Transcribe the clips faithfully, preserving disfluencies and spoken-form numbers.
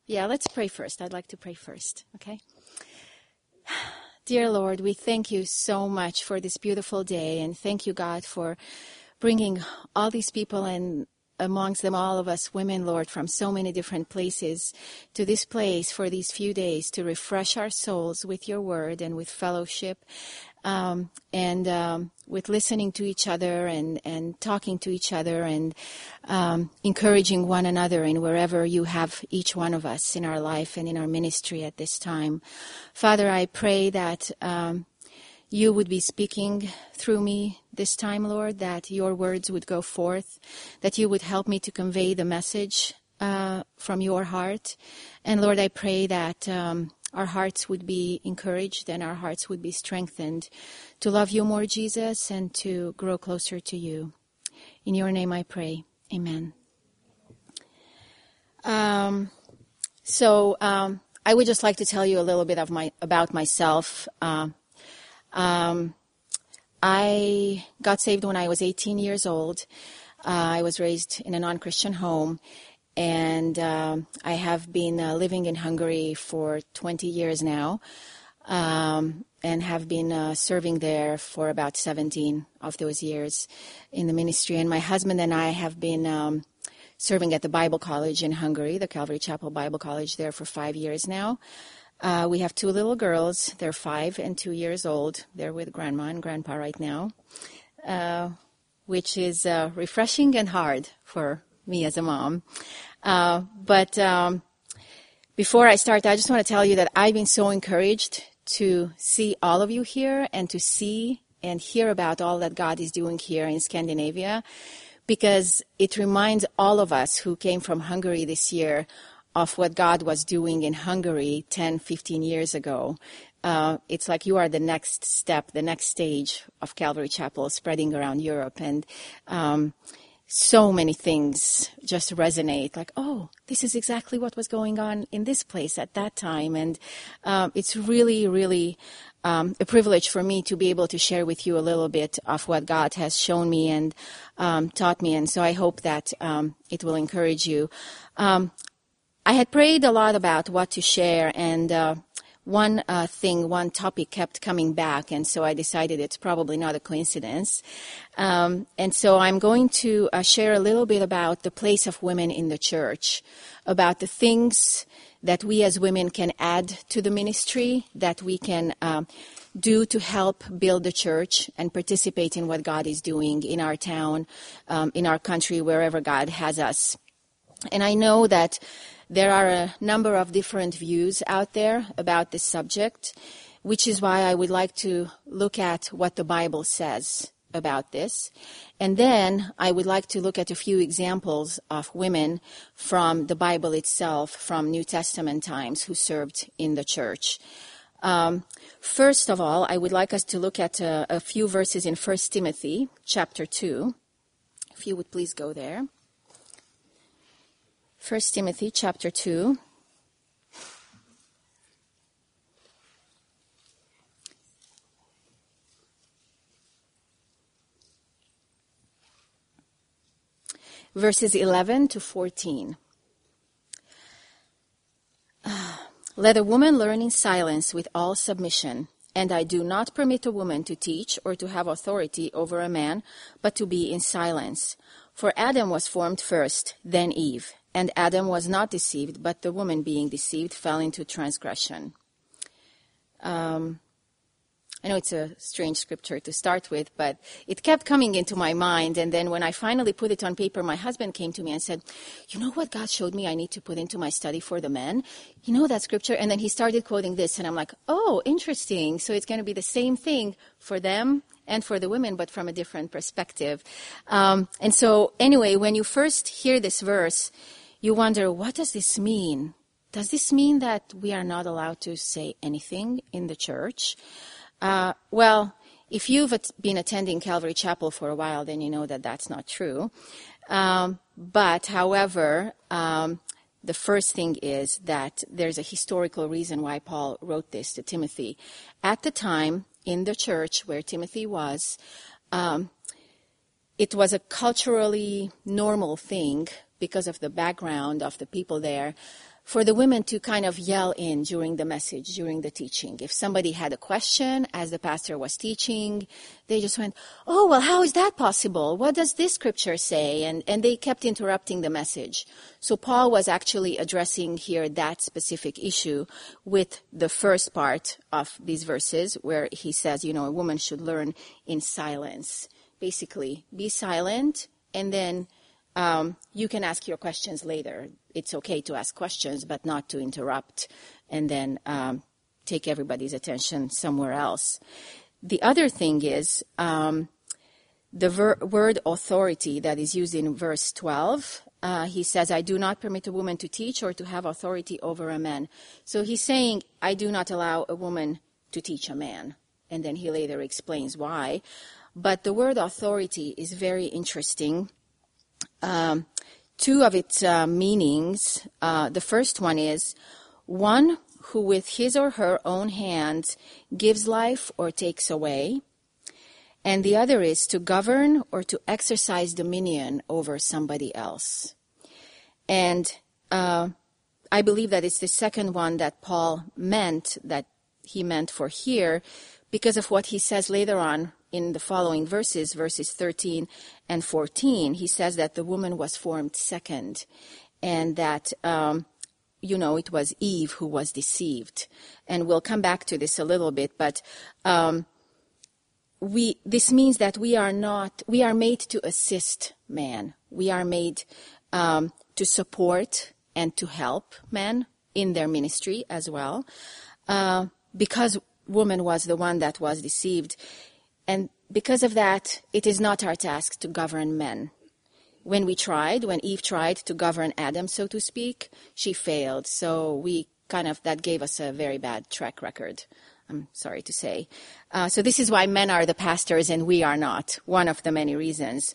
Yeah, let's pray first. I'd like to pray first, okay? Dear Lord, we thank you so much for this beautiful day, and thank you, God, for bringing all these people, and amongst them all of us women, Lord, from so many different places to this place for these few days to refresh our souls with your word and with fellowship, um, and um, with listening to each other and, and talking to each other and um, encouraging one another in wherever you have each one of us in our life and in our ministry at this time. Father, I pray that um, you would be speaking through me this time, Lord, that your words would go forth, that you would help me to convey the message uh, from your heart. And Lord, I pray that um, our hearts would be encouraged and our hearts would be strengthened to love you more, Jesus, and to grow closer to you. In your name I pray. Amen. Um, so um, I would just like to tell you a little bit of my about myself. Uh, Um, I got saved when I was eighteen years old. Uh, I was raised in a non-Christian home, and um, I have been uh, living in Hungary for twenty years now, um, and have been uh, serving there for about seventeen of those years in the ministry. And my husband and I have been um, serving at the Bible College in Hungary, the Calvary Chapel Bible College, there for five years now. Uh, we have two little girls. They're five and two years old. They're with Grandma and Grandpa right now, uh, which is uh, refreshing and hard for me as a mom. Uh, but um, before I start, I just want to tell you that I've been so encouraged to see all of you here and to see and hear about all that God is doing here in Scandinavia, because it reminds all of us who came from Hungary this year of what God was doing in Hungary ten, fifteen years ago. Uh, it's like you are the next step, the next stage of Calvary Chapel spreading around Europe. And um, so many things just resonate, like, oh, this is exactly what was going on in this place at that time. And um, it's really, really um, a privilege for me to be able to share with you a little bit of what God has shown me and um, taught me. And so I hope that um, it will encourage you. Um, I had prayed a lot about what to share, and uh, one uh, thing, one topic kept coming back, and so I decided it's probably not a coincidence. Um, and so I'm going to uh, share a little bit about the place of women in the church, about the things that we as women can add to the ministry, that we can um, do to help build the church and participate in what God is doing in our town, um, in our country, wherever God has us. And I know that there are a number of different views out there about this subject, which is why I would like to look at what the Bible says about this. And then I would like to look at a few examples of women from the Bible itself, from New Testament times, who served in the church. Um, first of all, I would like us to look at a, a few verses in First Timothy chapter two. If you would please go there. First Timothy chapter two. Verses eleven to fourteen. Uh, Let a woman learn in silence with all submission, and I do not permit a woman to teach or to have authority over a man, but to be in silence. For Adam was formed first, then Eve. And Adam was not deceived, but the woman being deceived fell into transgression. Um, I know it's a strange scripture to start with, but it kept coming into my mind. And then when I finally put it on paper, my husband came to me and said, you know what God showed me I need to put into my study for the men? You know that scripture? And then he started quoting this, and I'm like, oh, interesting. So it's going to be the same thing for them and for the women, but from a different perspective. Um, and so anyway, when you first hear this verse, you wonder, what does this mean? Does this mean that we are not allowed to say anything in the church? Uh, well, if you've been attending Calvary Chapel for a while, then you know that that's not true. Um, but, however, um, the first thing is that there's a historical reason why Paul wrote this to Timothy. At the time, in the church where Timothy was, um, it was a culturally normal thing, because of the background of the people there, for the women to kind of yell in during the message, during the teaching. If somebody had a question as the pastor was teaching, they just went, oh, well, how is that possible? What does this scripture say? And, and they kept interrupting the message. So Paul was actually addressing here that specific issue with the first part of these verses where he says, you know, a woman should learn in silence. Basically, be silent, and then um, you can ask your questions later. It's okay to ask questions, but not to interrupt and then um, take everybody's attention somewhere else. The other thing is um, the ver- word authority that is used in verse twelve. Uh, he says, I do not permit a woman to teach or to have authority over a man. So he's saying, I do not allow a woman to teach a man. And then he later explains why. But the word authority is very interesting. Um, two of its uh, meanings, uh, the first one is one who with his or her own hands gives life or takes away. And the other is to govern or to exercise dominion over somebody else. And uh, I believe that it's the second one that Paul meant, that he meant for here, because of what he says later on in the following verses, verses thirteen and fourteen. He says that the woman was formed second, and that, um, you know, it was Eve who was deceived. And we'll come back to this a little bit, but um, we this means that we are not, we are made to assist man. We are made um, to support and to help men in their ministry as well, uh, because woman was the one that was deceived. And because of that, it is not our task to govern men. When we tried, when Eve tried to govern Adam, so to speak, she failed. So we kind of, that gave us a very bad track record, I'm sorry to say. Uh, so this is why men are the pastors and we are not, one of the many reasons.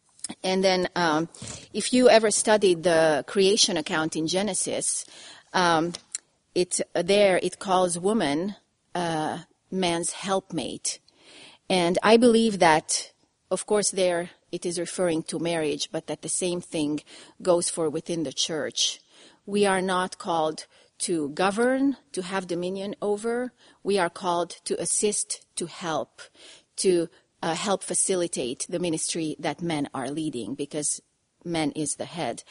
And then um, if you ever studied the creation account in Genesis, um, it, there it calls woman uh, man's helpmate. And I believe that, of course, there it is referring to marriage, but that the same thing goes for within the church. We are not called to govern, to have dominion over. We are called to assist, to help, to uh, help facilitate the ministry that men are leading, because men is the head.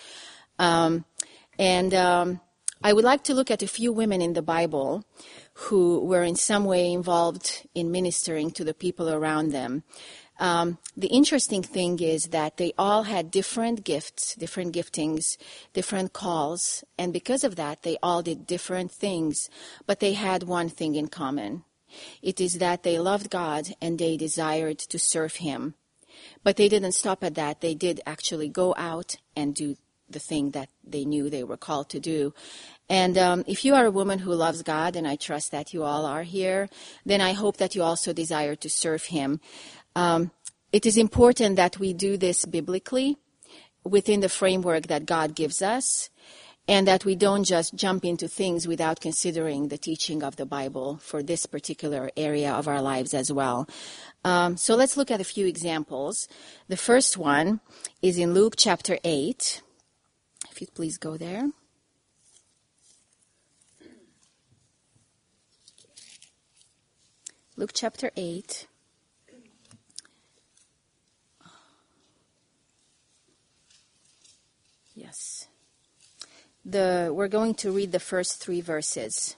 Um, and um, I would like to look at a few women in the Bible who were in some way involved in ministering to the people around them. Um, the interesting thing is that they all had different gifts, different giftings, different calls, and because of that, they all did different things, but they had one thing in common. It is that they loved God and they desired to serve Him. But they didn't stop at that. They did actually go out and do the thing that they knew they were called to do. And um, if you are a woman who loves God, and I trust that you all are here, then I hope that you also desire to serve Him. Um, it is important that we do this biblically within the framework that God gives us, and that we don't just jump into things without considering the teaching of the Bible for this particular area of our lives as well. Um, so let's look at a few examples. The first one is in Luke chapter eight. If you'd please go there. Luke chapter eight. Yes. The, we're going to read the first three verses.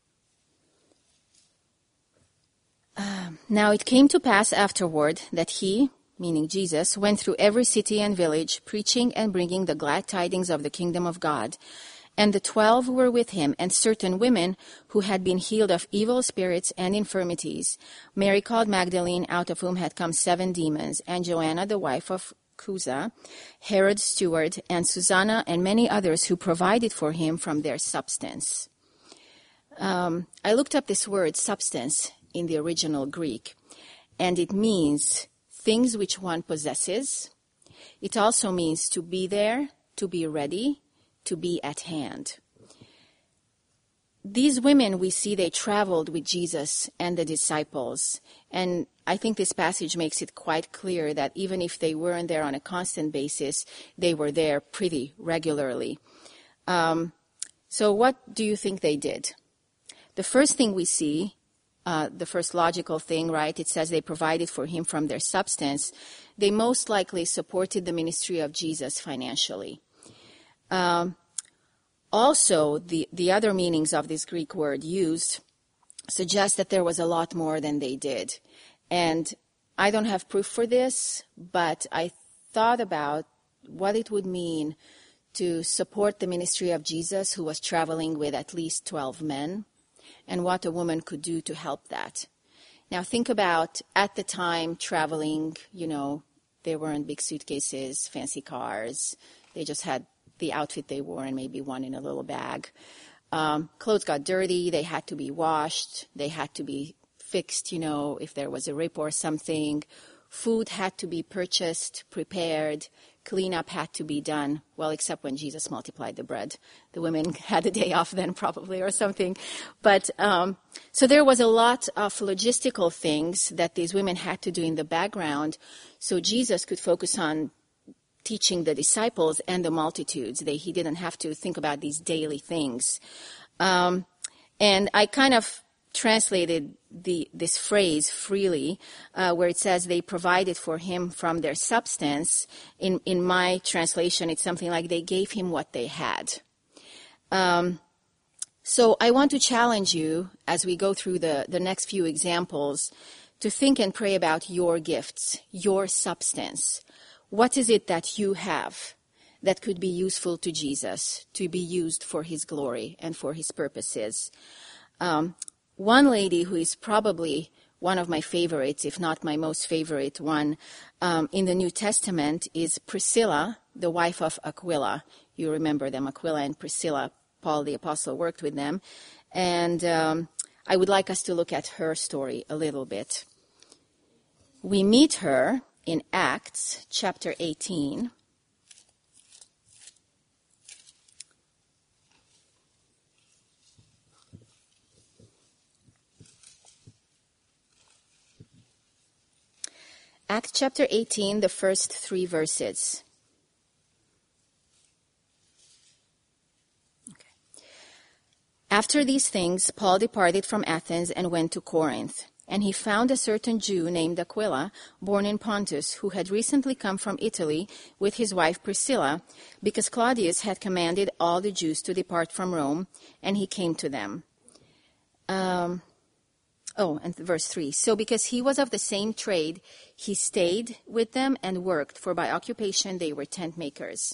Uh, now it came to pass afterward that he, meaning Jesus, went through every city and village, preaching and bringing the glad tidings of the kingdom of God. And the twelve were with him, and certain women who had been healed of evil spirits and infirmities, Mary called Magdalene, out of whom had come seven demons, and Joanna, the wife of Chuza, Herod's steward, and Susanna, and many others who provided for him from their substance. Um, I looked up this word, substance, in the original Greek, and it means things which one possesses. It also means to be there, to be ready, to be at hand. These women, we see, they traveled with Jesus and the disciples. And I think this passage makes it quite clear that even if they weren't there on a constant basis, they were there pretty regularly. Um, So what do you think they did? The first thing we see, uh, the first logical thing, right, it says they provided for him from their substance. They most likely supported the ministry of Jesus financially. Um, also, the, the other meanings of this Greek word used suggest that there was a lot more than they did. And I don't have proof for this, but I thought about what it would mean to support the ministry of Jesus, who was traveling with at least twelve men, and what a woman could do to help that. Now think about, at the time, traveling, you know, they weren't big suitcases, fancy cars. They just had the outfit they wore and maybe one in a little bag. Um, clothes got dirty. They had to be washed. They had to be fixed, you know, if there was a rip or something. Food had to be purchased, prepared. Cleanup had to be done. Well, except when Jesus multiplied the bread. The women had a day off then probably or something. But um, so there was a lot of logistical things that these women had to do in the background so Jesus could focus on teaching the disciples and the multitudes. They, he didn't have to think about these daily things. Um, and I kind of translated the, this phrase freely, uh, where it says they provided for him from their substance. In, in my translation, it's something like they gave him what they had. Um, so I want to challenge you as we go through the, the next few examples to think and pray about your gifts, your substance. What is it that you have that could be useful to Jesus, to be used for his glory and for his purposes? Um, one lady who is probably one of my favorites, if not my most favorite one, um, in the New Testament is Priscilla, the wife of Aquila. You remember them, Aquila and Priscilla. Paul the Apostle worked with them. And um, I would like us to look at her story a little bit. We meet her in Acts chapter eighteen. Acts chapter eighteen, the first three verses. Okay. After these things, Paul departed from Athens and went to Corinth. And he found a certain Jew named Aquila, born in Pontus, who had recently come from Italy with his wife Priscilla, because Claudius had commanded all the Jews to depart from Rome, and he came to them. Um, oh, and verse three. So because he was of the same trade, he stayed with them and worked, for by occupation they were tent makers.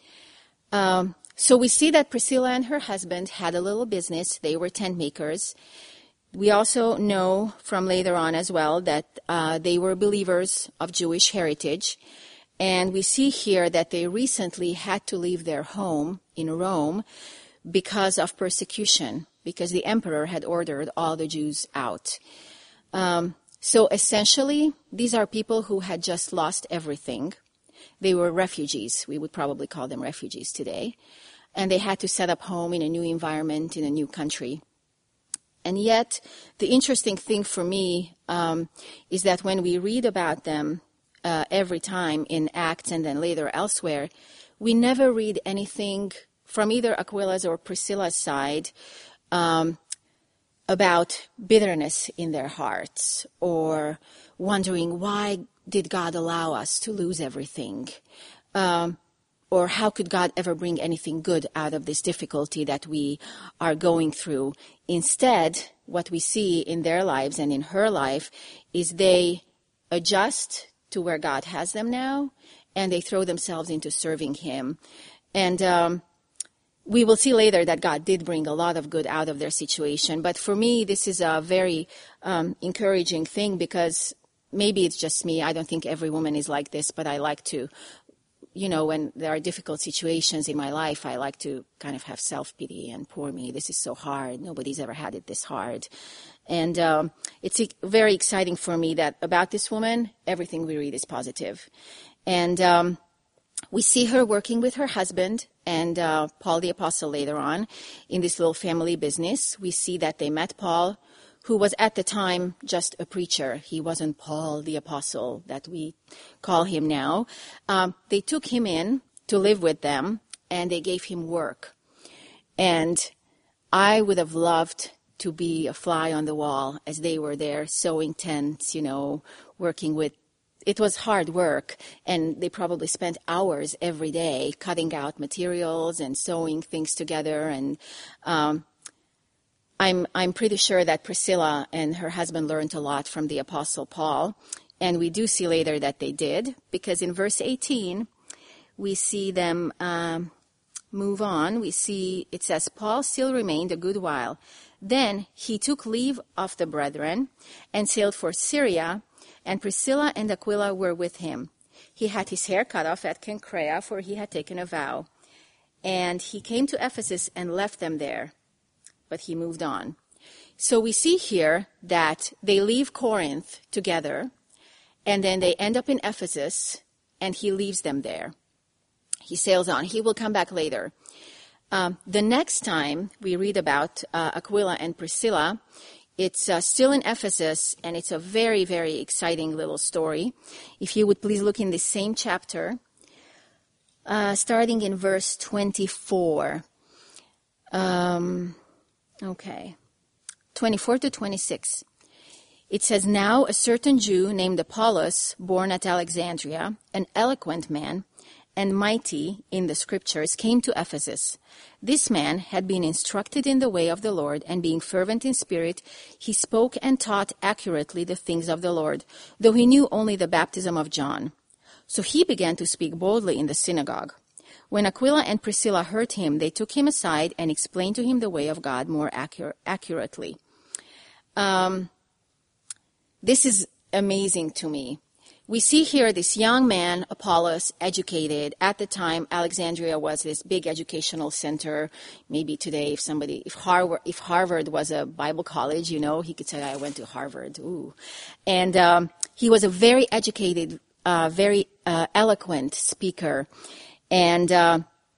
Um, so we see that Priscilla and her husband had a little business. They were tent makers. We also know from later on as well that uh, they were believers of Jewish heritage. And we see here that they recently had to leave their home in Rome because of persecution, because the emperor had ordered all the Jews out. Um, so essentially, these are people who had just lost everything. They were refugees. We would probably call them refugees today. And they had to set up home in a new environment, in a new country. And yet, the interesting thing for me um, is that when we read about them uh, every time in Acts and then later elsewhere, we never read anything from either Aquila's or Priscilla's side um, about bitterness in their hearts or wondering, why did God allow us to lose everything? Um, Or how could God ever bring anything good out of this difficulty that we are going through? Instead, what we see in their lives and in her life is they adjust to where God has them now, and they throw themselves into serving him. And um, we will see later that God did bring a lot of good out of their situation. But for me, this is a very um, encouraging thing, because maybe it's just me. I don't think every woman is like this, but I like to You know, when there are difficult situations in my life, I like to kind of have self-pity and poor me. This is so hard. Nobody's ever had it this hard. And um, it's very exciting for me that about this woman, everything we read is positive. And um, we see her working with her husband and uh, Paul the Apostle later on in this little family business. We see that they met Paul, who was at the time just a preacher. He wasn't Paul the Apostle that we call him now. Um, they took him in to live with them, and they gave him work. And I would have loved to be a fly on the wall as they were there sewing tents, you know, working with, it was hard work, and they probably spent hours every day cutting out materials and sewing things together. And um, I'm I'm pretty sure that Priscilla and her husband learned a lot from the Apostle Paul, and we do see later that they did, because in verse eighteen, we see them um, move on. We see, it says, Paul still remained a good while. Then he took leave of the brethren and sailed for Syria, and Priscilla and Aquila were with him. He had his hair cut off at Cenchrea, for he had taken a vow. And he came to Ephesus and left them there, but he moved on. So we see here that they leave Corinth together, and then they end up in Ephesus, and he leaves them there. He sails on. He will come back later. Um, the next time we read about uh, Aquila and Priscilla, it's uh, still in Ephesus, and it's a very, very exciting little story. If you would please look in the same chapter, uh, starting in verse twenty-four. Um, okay, twenty-four to twenty-six. It says, Now a certain Jew named Apollos, born at Alexandria, an eloquent man, and mighty in the scriptures, came to Ephesus. This man had been instructed in the way of the Lord, and being fervent in spirit, he spoke and taught accurately the things of the Lord, though he knew only the baptism of John. So he began to speak boldly in the synagogue. When Aquila and Priscilla heard him, they took him aside and explained to him the way of God more accur- accurately. Um, this is amazing to me. We see here this young man, Apollos, educated. At the time, Alexandria was this big educational center. Maybe today, if somebody, if Harvard, if Harvard was a Bible college, you know, he could say, I went to Harvard. Ooh. And um, he was a very educated, uh, very uh, eloquent speaker. And uh,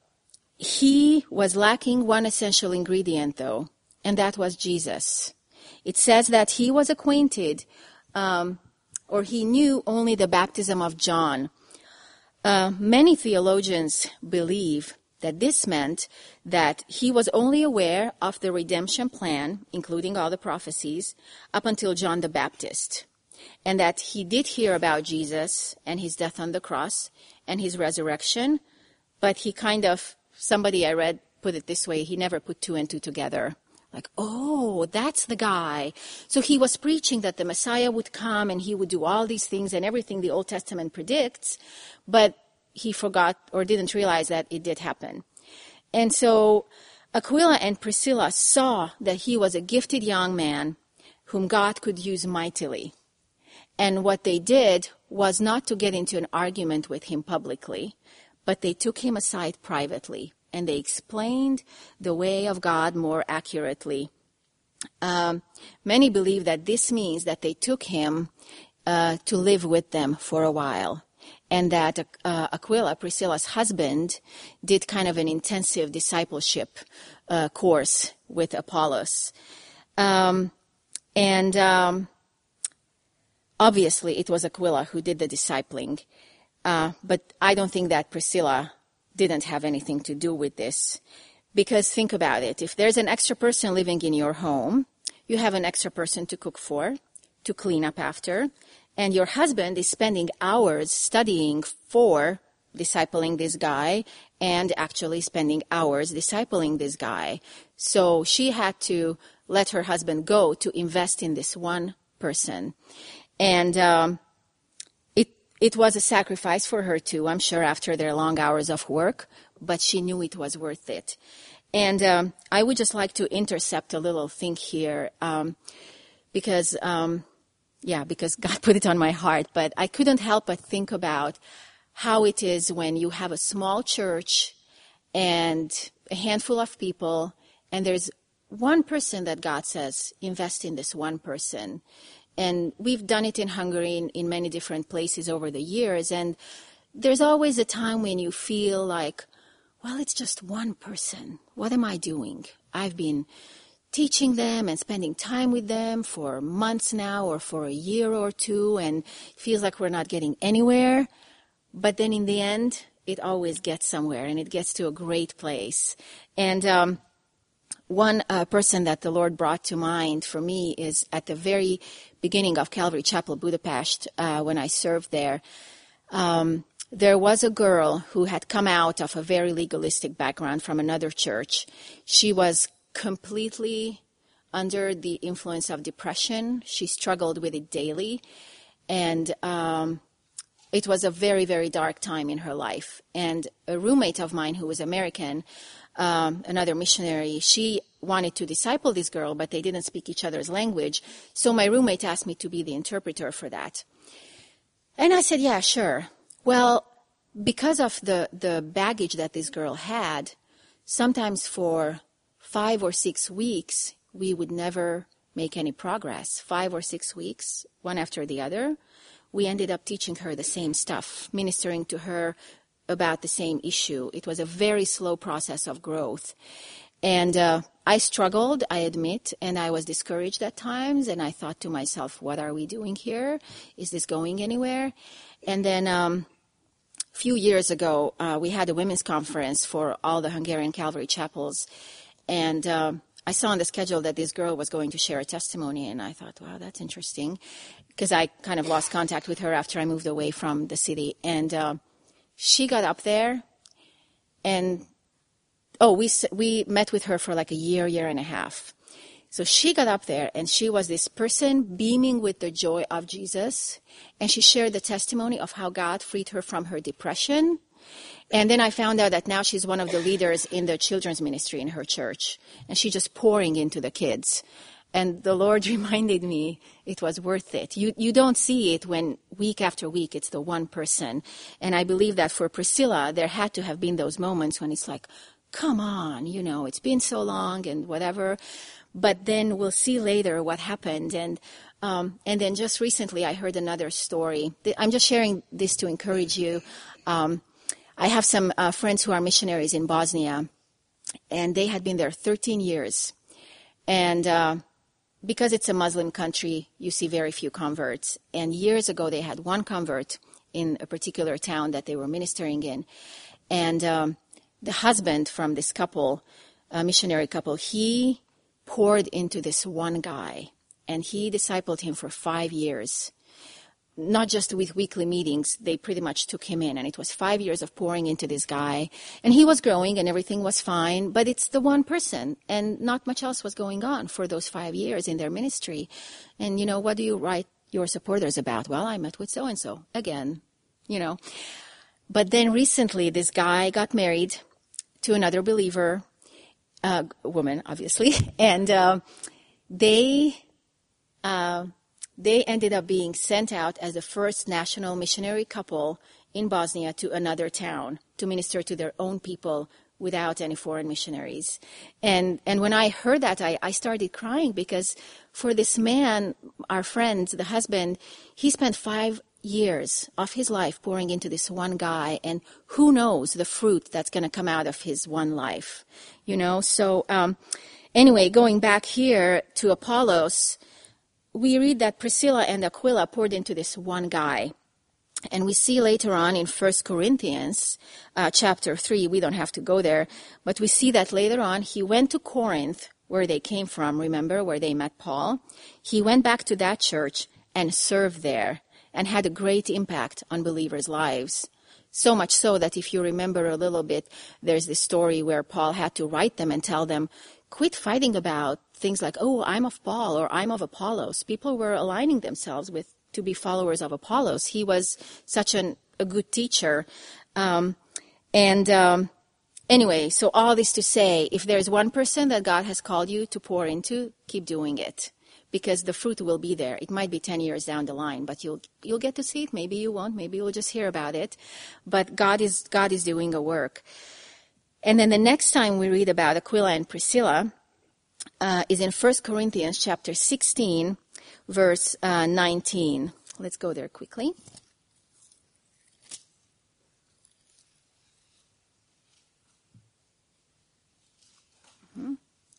he was lacking one essential ingredient, though, and that was Jesus. It says that he was acquainted um or he knew only the baptism of John. Uh, many theologians believe that this meant that he was only aware of the redemption plan, including all the prophecies, up until John the Baptist, and that he did hear about Jesus and his death on the cross and his resurrection, but he kind of, somebody I read put it this way, he never put two and two together. Like, oh, that's the guy. So he was preaching that the Messiah would come and he would do all these things and everything the Old Testament predicts, but he forgot or didn't realize that it did happen. And so Aquila and Priscilla saw that he was a gifted young man whom God could use mightily. And what they did was not to get into an argument with him publicly, but they took him aside privately. And they explained the way of God more accurately. Um, many believe that this means that they took him uh, to live with them for a while, and that uh, Aquila, Priscilla's husband, did kind of an intensive discipleship uh, course with Apollos. Um, and um, obviously it was Aquila who did the discipling, uh, but I don't think that Priscilla didn't have anything to do with this. Because think about it. If there's an extra person living in your home, you have an extra person to cook for, to clean up after, and your husband is spending hours studying for discipling this guy and actually spending hours discipling this guy. So she had to let her husband go to invest in this one person. And um It was a sacrifice for her too, I'm sure, after their long hours of work, but she knew it was worth it. And um, I would just like to intercept a little thing here, um, because, um, yeah, because God put it on my heart, but I couldn't help but think about how it is when you have a small church and a handful of people, and there's one person that God says, invest in this one person. And we've done it in Hungary in, in many different places over the years. And there's always a time when you feel like, well, it's just one person. What am I doing? I've been teaching them and spending time with them for months now or for a year or two, and it feels like we're not getting anywhere. But then in the end, it always gets somewhere, and it gets to a great place. And um, one uh, person that the Lord brought to mind for me is at the very beginning of Calvary Chapel, Budapest, uh, when I served there. Um, there was a girl who had come out of a very legalistic background from another church. She was completely under the influence of depression. She struggled with it daily. And um, it was a very, very dark time in her life. And a roommate of mine who was American, um, another missionary, she wanted to disciple this girl, but they didn't speak each other's language. So my roommate asked me to be the interpreter for that. And I said, yeah, sure. Well, because of the, the baggage that this girl had, sometimes for five or six weeks, we would never make any progress. Five or six weeks, one after the other, we ended up teaching her the same stuff, ministering to her about the same issue. It was a very slow process of growth. And uh, I struggled, I admit, and I was discouraged at times, and I thought to myself, what are we doing here? Is this going anywhere? And then um, a few years ago, uh, we had a women's conference for all the Hungarian Calvary chapels, and uh, I saw on the schedule that this girl was going to share a testimony, and I thought, wow, that's interesting, because I kind of lost contact with her after I moved away from the city. And uh, she got up there, and oh, we we met with her for like a year, year and a half. So she got up there, and she was this person beaming with the joy of Jesus, and she shared the testimony of how God freed her from her depression. And then I found out that now she's one of the leaders in the children's ministry in her church, and she's just pouring into the kids. And the Lord reminded me it was worth it. You you don't see it when week after week it's the one person. And I believe that for Priscilla, there had to have been those moments when it's like, come on, you know, it's been so long and whatever. But then we'll see later what happened. And um, and then just recently I heard another story. I'm just sharing this to encourage you. Um, I have some uh, friends who are missionaries in Bosnia, and they had been there thirteen years. And uh, because it's a Muslim country, you see very few converts. And years ago, they had one convert in a particular town that they were ministering in. And um, the husband from this couple, a missionary couple, he poured into this one guy, and he discipled him for five years. Not just with weekly meetings, they pretty much took him in, and it was five years of pouring into this guy. And he was growing, and everything was fine, but it's the one person, and not much else was going on for those five years in their ministry. And, you know, what do you write your supporters about? Well, I met with so-and-so again, you know. But then recently, this guy got married to another believer, uh, woman, obviously, and uh, they... Uh, They ended up being sent out as the first national missionary couple in Bosnia to another town to minister to their own people without any foreign missionaries. And and when I heard that, I, I started crying, because for this man, our friend, the husband, he spent five years of his life pouring into this one guy, and who knows the fruit that's going to come out of his one life, you know? So um, anyway, going back here to Apollos, we read that Priscilla and Aquila poured into this one guy. And we see later on in First Corinthians uh, chapter three, we don't have to go there, but we see that later on he went to Corinth, where they came from, remember, where they met Paul. He went back to that church and served there and had a great impact on believers' lives. So much so that if you remember a little bit, there's this story where Paul had to write them and tell them, quit fighting about things like, oh, I'm of Paul or I'm of Apollos. People were aligning themselves with to be followers of Apollos. He was such an, a good teacher. Um, and um, anyway, so all this to say, if there's one person that God has called you to pour into, keep doing it, because the fruit will be there. It might be ten years down the line, but you'll you'll get to see it. Maybe you won't. Maybe you'll just hear about it. But God is God is doing a work. And then the next time we read about Aquila and Priscilla uh, is in First Corinthians chapter sixteen, verse uh, nineteen. Let's go there quickly. Mm-hmm.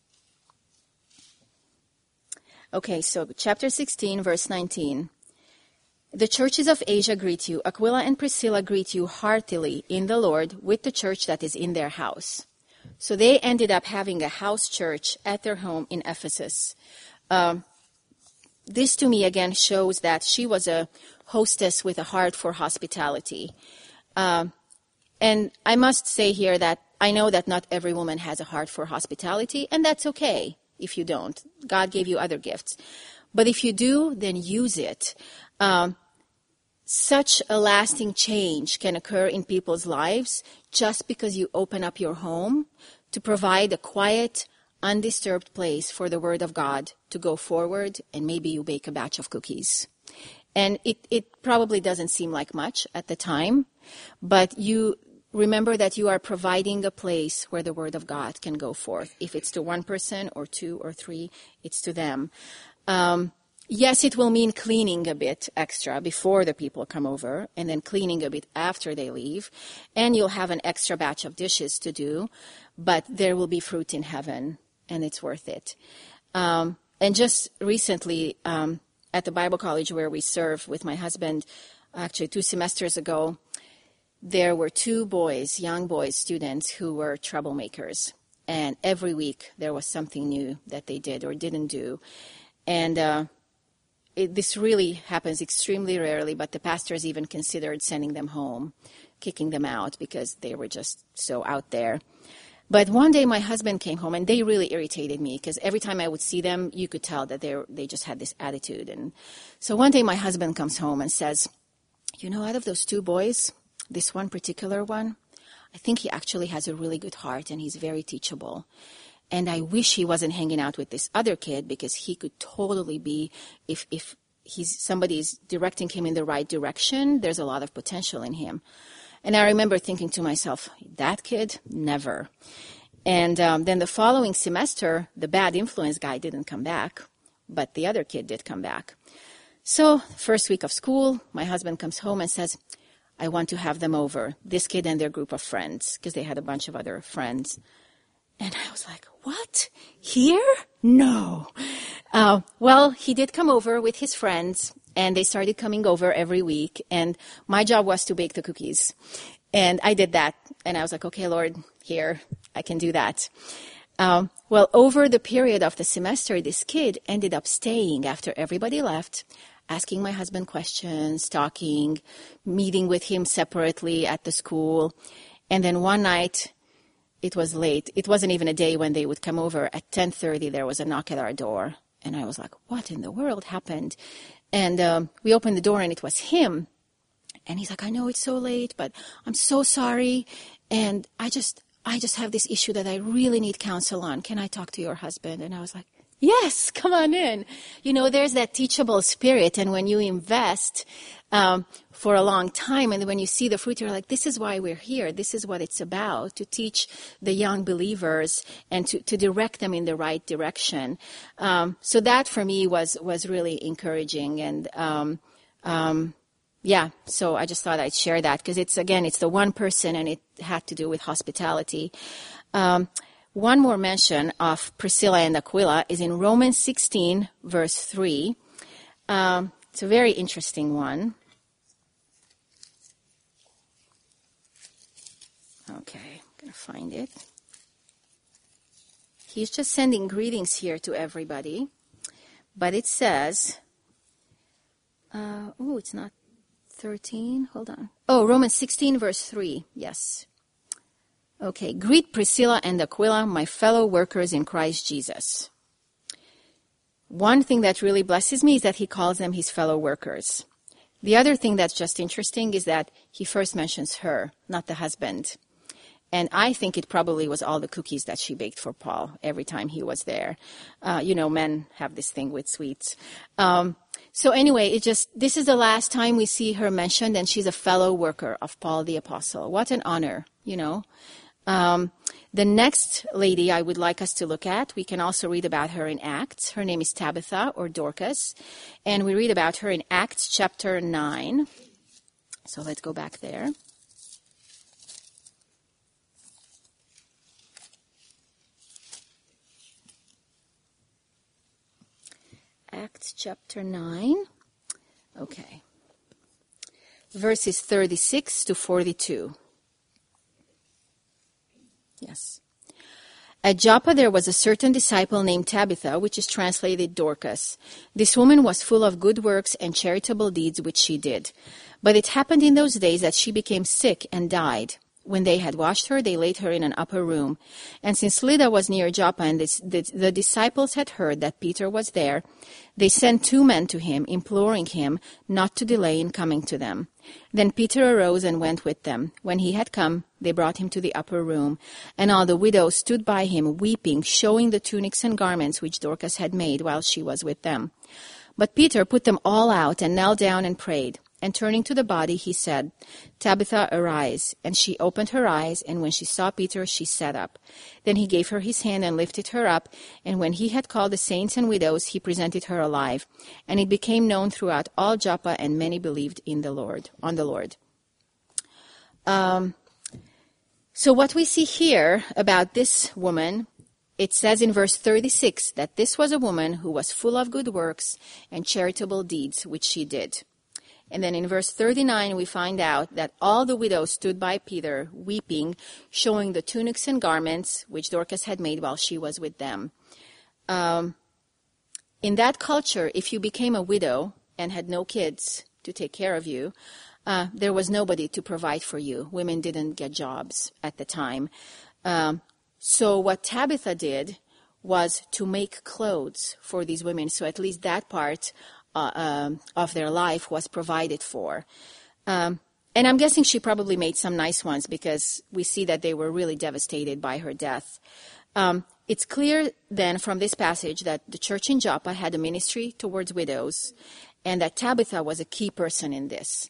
Okay, so chapter sixteen, verse nineteen. The churches of Asia greet you. Aquila and Priscilla greet you heartily in the Lord with the church that is in their house. So they ended up having a house church at their home in Ephesus. Um, this to me again shows that she was a hostess with a heart for hospitality. Um, and I must say here that I know that not every woman has a heart for hospitality, and that's okay if you don't. God gave you other gifts. But if you do, then use it. Um, such a lasting change can occur in people's lives just because you open up your home to provide a quiet, undisturbed place for the Word of God to go forward, and maybe you bake a batch of cookies. And it, it probably doesn't seem like much at the time, but you remember that you are providing a place where the Word of God can go forth. If it's to one person or two or three, it's to them. Um, yes, it will mean cleaning a bit extra before the people come over, and then cleaning a bit after they leave. And you'll have an extra batch of dishes to do, but there will be fruit in heaven, and it's worth it. Um, and just recently, um, at the Bible college where we serve with my husband, actually two semesters ago, there were two boys, young boys, students, who were troublemakers. And every week there was something new that they did or didn't do. And uh, it, this really happens extremely rarely, but the pastors even considered sending them home, kicking them out because they were just so out there. But one day my husband came home, and they really irritated me because every time I would see them, you could tell that they they just had this attitude. And so one day my husband comes home and says, you know, out of those two boys, this one particular one, I think he actually has a really good heart, and he's very teachable. And I wish he wasn't hanging out with this other kid, because he could totally be, if if he's somebody's directing him in the right direction, there's a lot of potential in him. And I remember thinking to myself, that kid, never. And um, then the following semester, the bad influence guy didn't come back, but the other kid did come back. So first week of school, my husband comes home and says, I want to have them over, this kid and their group of friends, because they had a bunch of other friends. And I was like, what? Here? No. Uh, well, he did come over with his friends, and they started coming over every week. And my job was to bake the cookies. And I did that. And I was like, okay, Lord, here, I can do that. Um, well, over the period of the semester, this kid ended up staying after everybody left, asking my husband questions, talking, meeting with him separately at the school. And then one night, it was late. It wasn't even a day when they would come over. At ten thirty, there was a knock at our door. And I was like, what in the world happened? And um, we opened the door, and it was him. And he's like, I know it's so late, but I'm so sorry. And I just, I just have this issue that I really need counsel on. Can I talk to your husband? And I was like, yes, come on in. You know, there's that teachable spirit. And when you invest um, for a long time, and when you see the fruit, you're like, this is why we're here. This is what it's about, to teach the young believers and to, to direct them in the right direction. Um, so that for me was, was really encouraging. And um, um, yeah, so I just thought I'd share that, because it's, again, it's the one person, and it had to do with hospitality. Um, One more mention of Priscilla and Aquila is in Romans sixteen, verse three. Um, it's a very interesting one. Okay, I'm going to find it. He's just sending greetings here to everybody. But it says, uh, oh, it's not thirteen. Hold on. Oh, Romans sixteen, verse three. Yes. Okay, greet Priscilla and Aquila, my fellow workers in Christ Jesus. One thing that really blesses me is that he calls them his fellow workers. The other thing that's just interesting is that he first mentions her, not the husband. And I think it probably was all the cookies that she baked for Paul every time he was there. Uh, you know, men have this thing with sweets. Um, so anyway, it just, this is the last time we see her mentioned, and she's a fellow worker of Paul the Apostle. What an honor, you know. Um, the next lady I would like us to look at, we can also read about her in Acts. Her name is Tabitha, or Dorcas, and we read about her in Acts chapter nine. So let's go back there. Acts chapter nine. Okay. Verses thirty-six to forty-two. Yes. At Joppa there was a certain disciple named Tabitha, which is translated Dorcas. This woman was full of good works and charitable deeds which she did. But it happened in those days that she became sick and died. When they had washed her, they laid her in an upper room. And since Lydda was near Joppa, and this, the, the disciples had heard that Peter was there, they sent two men to him, imploring him not to delay in coming to them. Then Peter arose and went with them. When he had come, they brought him to the upper room. And all the widows stood by him, weeping, showing the tunics and garments which Dorcas had made while she was with them. But Peter put them all out and knelt down and prayed. And turning to the body, he said, Tabitha, arise. And she opened her eyes, and when she saw Peter, she sat up. Then he gave her his hand and lifted her up, and when he had called the saints and widows, he presented her alive. And it became known throughout all Joppa, and many believed in the Lord, on the Lord. Um, so what we see here about this woman, it says in verse thirty-six that this was a woman who was full of good works and charitable deeds, which she did. And then in verse thirty-nine, we find out that all the widows stood by Peter, weeping, showing the tunics and garments which Dorcas had made while she was with them. Um, in that culture, if you became a widow and had no kids to take care of you, uh, there was nobody to provide for you. Women didn't get jobs at the time. Um, so what Tabitha did was to make clothes for these women. So at least that part Uh, um, of their life was provided for. Um, and I'm guessing she probably made some nice ones because we see that they were really devastated by her death. Um, it's clear then from this passage that the church in Joppa had a ministry towards widows and that Tabitha was a key person in this.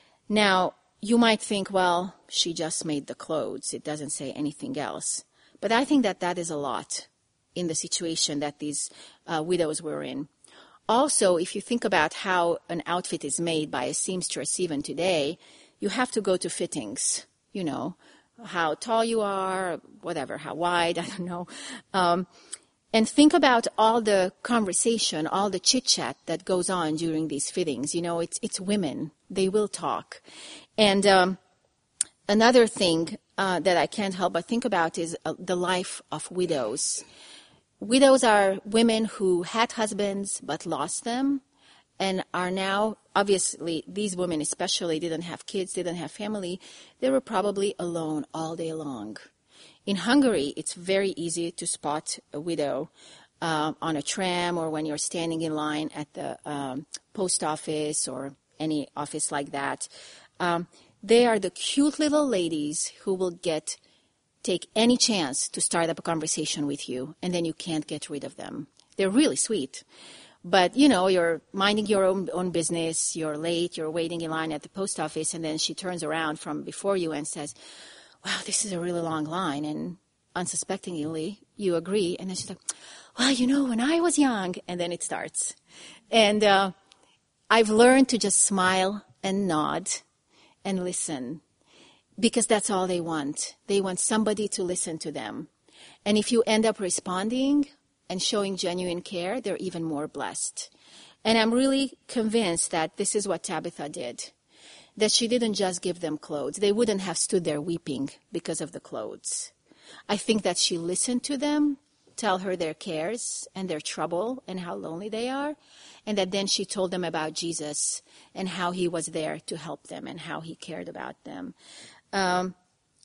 Now, you might think, well, she just made the clothes. It doesn't say anything else. But I think that that is a lot in the situation that these uh, widows were in. Also, if you think about how an outfit is made by a seamstress even today, you have to go to fittings, you know, how tall you are, whatever, how wide, I don't know. Um, and think about all the conversation, all the chit-chat that goes on during these fittings. You know, it's it's women. They will talk. And um, another thing uh, that I can't help but think about is uh, the life of widows. Widows are women who had husbands but lost them and are now, obviously, these women especially didn't have kids, didn't have family. They were probably alone all day long. In Hungary, it's very easy to spot a widow uh, on a tram or when you're standing in line at the um, post office or any office like that. Um, they are the cute little ladies who will get take any chance to start up a conversation with you, and then you can't get rid of them. They're really sweet. But, you know, you're minding your own, own business, you're late, you're waiting in line at the post office, and then she turns around from before you and says, wow, this is a really long line, and unsuspectingly, you agree, and then she's like, well, you know, when I was young, and then it starts. And uh, I've learned to just smile and nod and listen. Because that's all they want. They want somebody to listen to them. And if you end up responding and showing genuine care, they're even more blessed. And I'm really convinced that this is what Tabitha did. That she didn't just give them clothes. They wouldn't have stood there weeping because of the clothes. I think that she listened to them, tell her their cares and their trouble and how lonely they are. And that then she told them about Jesus and how he was there to help them and how he cared about them. Um,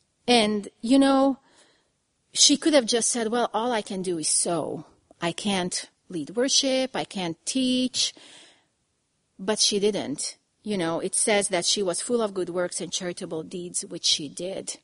and, you know, she could have just said, well, all I can do is sew. I can't lead worship. I can't teach. But she didn't. You know, it says that she was full of good works and charitable deeds, which she did.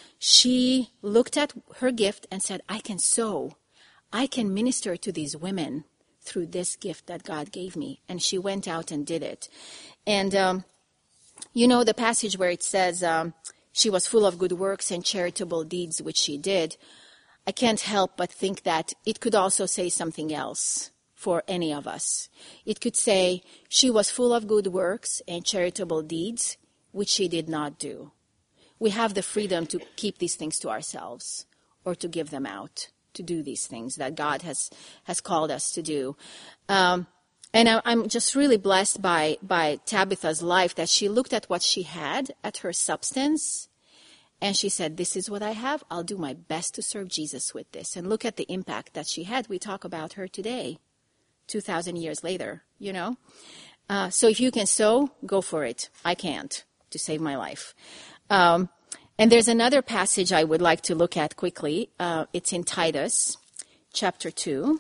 She looked at her gift and said, I can sew. I can minister to these women through this gift that God gave me. And she went out and did it. And, um, you know, the passage where it says, um, she was full of good works and charitable deeds, which she did. I can't help but think that it could also say something else for any of us. It could say she was full of good works and charitable deeds, which she did not do. We have the freedom to keep these things to ourselves or to give them out, to do these things that God has, has called us to do. Um, and I, I'm just really blessed by, by Tabitha's life, that she looked at what she had, at her substance, And she said, this is what I have. I'll do my best to serve Jesus with this. And look at the impact that she had. We talk about her today, two thousand years later, you know. Uh, so if you can sow, go for it. I can't, to save my life. Um, and there's another passage I would like to look at quickly. Uh, it's in Titus chapter two.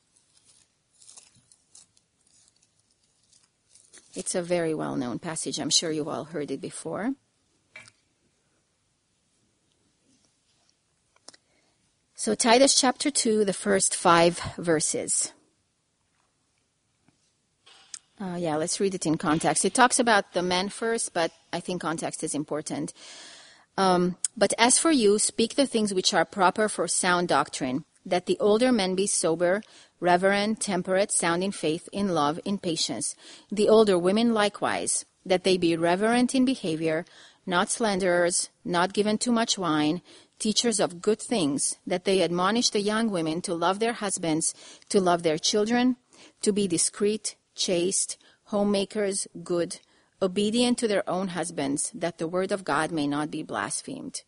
It's a very well-known passage. I'm sure you've all heard it before. So Titus chapter two, the first five verses. Uh, yeah, let's read it in context. It talks about the men first, but I think context is important. Um, but as for you, speak the things which are proper for sound doctrine, that the older men be sober, reverent, temperate, sound in faith, in love, in patience. The older women likewise, that they be reverent in behavior, not slanderers, not given to much wine, teachers of good things, that they admonish the young women to love their husbands, to love their children, to be discreet, chaste, homemakers, good, obedient to their own husbands, that the word of God may not be blasphemed.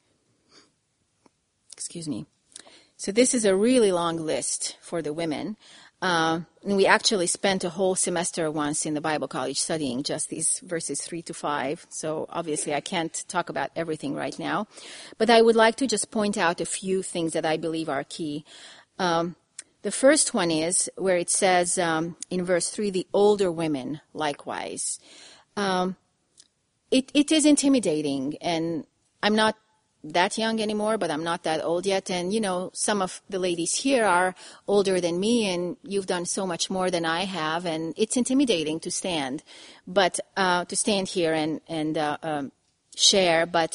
Excuse me. So this is a really long list for the women. Uh, and we actually spent a whole semester once in the Bible college studying just these verses three to five. So obviously I can't talk about everything right now. But I would like to just point out a few things that I believe are key. Um, the first one is where it says um, in verse three, the older women likewise. Um, it, it is intimidating, and I'm not that young anymore, but I'm not that old yet. And, you know, some of the ladies here are older than me, and you've done so much more than I have, and it's intimidating to stand, but uh, to stand here and, and uh, um, share. But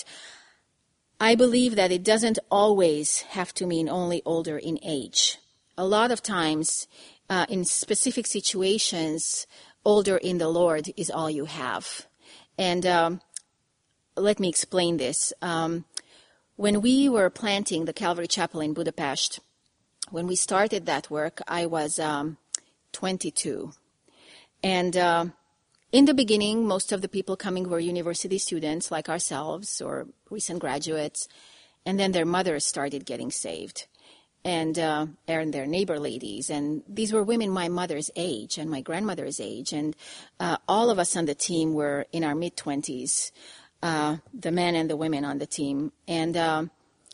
I believe that it doesn't always have to mean only older in age. A lot of times, uh, in specific situations, older in the Lord is all you have. And um, let me explain this. Um, When we were planting the Calvary Chapel in Budapest, when we started that work, I was um, twenty-two. And uh, in the beginning, most of the people coming were university students like ourselves or recent graduates. And then their mothers started getting saved. And, uh, and their neighbor ladies. And these were women my mother's age and my grandmother's age. And uh, all of us on the team were in our mid-twenties. Uh, the men and the women on the team. And, um,